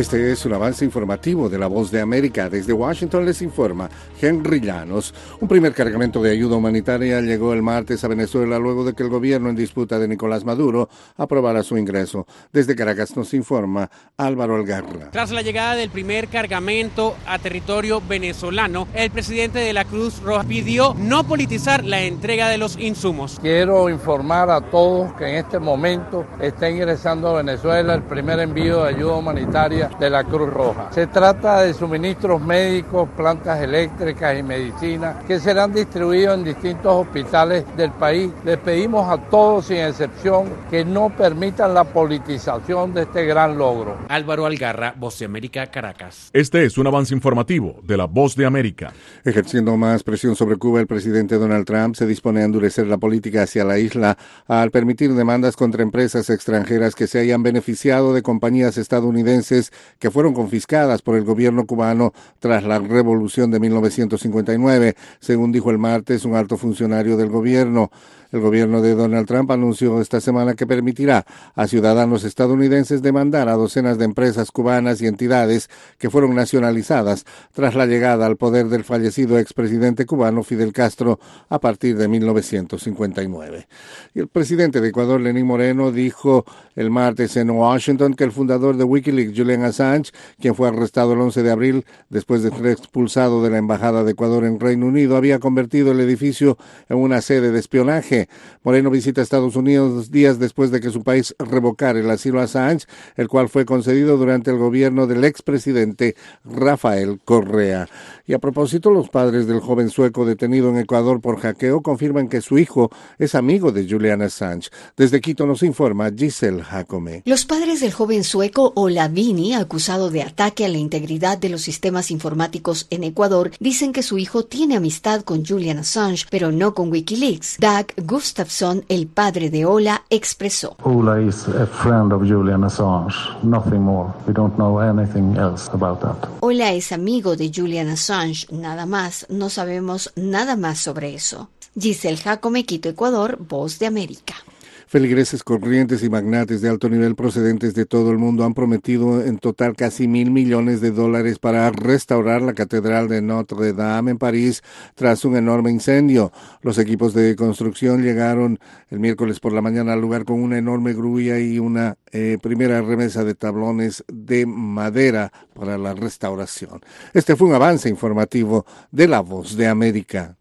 Este es un avance informativo de La Voz de América. Desde Washington les informa Henry Llanos. Un primer cargamento de ayuda humanitaria llegó el martes a Venezuela luego de que el gobierno en disputa de Nicolás Maduro aprobara su ingreso. Desde Caracas nos informa Álvaro Algarra. Tras la llegada del primer cargamento a territorio venezolano, el presidente de la Cruz Roja pidió no politizar la entrega de los insumos. Quiero informar a todos que en este momento está ingresando a Venezuela el primer envío de ayuda humanitaria de la Cruz Roja. Se trata de suministros médicos, plantas eléctricas y medicinas que serán distribuidos en distintos hospitales del país. Les pedimos a todos, sin excepción, que no permitan la politización de este gran logro. Álvaro Algarra, Voz de América, Caracas. Este es un avance informativo de la Voz de América. Ejerciendo más presión sobre Cuba, el presidente Donald Trump se dispone a endurecer la política hacia la isla al permitir demandas contra empresas extranjeras que se hayan beneficiado de compañías estadounidenses que fueron confiscadas por el gobierno cubano tras la revolución de 1959, según dijo el martes un alto funcionario del gobierno. El gobierno de Donald Trump anunció esta semana que permitirá a ciudadanos estadounidenses demandar a docenas de empresas cubanas y entidades que fueron nacionalizadas tras la llegada al poder del fallecido expresidente cubano Fidel Castro a partir de 1959. Y el presidente de Ecuador, Lenín Moreno, dijo el martes en Washington que el fundador de Wikileaks, Julian Assange, quien fue arrestado el 11 de abril después de ser expulsado de la Embajada de Ecuador en Reino Unido, había convertido el edificio en una sede de espionaje. Moreno visita Estados Unidos días después de que su país revocara el asilo a Assange, el cual fue concedido durante el gobierno del expresidente Rafael Correa. Y a propósito, los padres del joven sueco detenido en Ecuador por hackeo confirman que su hijo es amigo de Julian Assange. Desde Quito nos informa Giselle Jacome. Los padres del joven sueco Olavini, acusado de ataque a la integridad de los sistemas informáticos en Ecuador, dicen que su hijo tiene amistad con Julian Assange, pero no con Wikileaks. Dag Gustafsson, el padre de Ola, expresó: Ola is a friend of Julian Assange, nothing more. We don't know anything else about that. Ola es amigo de Julian Assange, nada más, no sabemos nada más sobre eso. Giselle Jacome, Quito, Ecuador, Voz de América. Feligreses, corrientes y magnates de alto nivel procedentes de todo el mundo han prometido en total casi $1,000 millones para restaurar la Catedral de Notre Dame en París tras un enorme incendio. Los equipos de construcción llegaron el miércoles por la mañana al lugar con una enorme grúa y una primera remesa de tablones de madera para la restauración. Este fue un avance informativo de La Voz de América.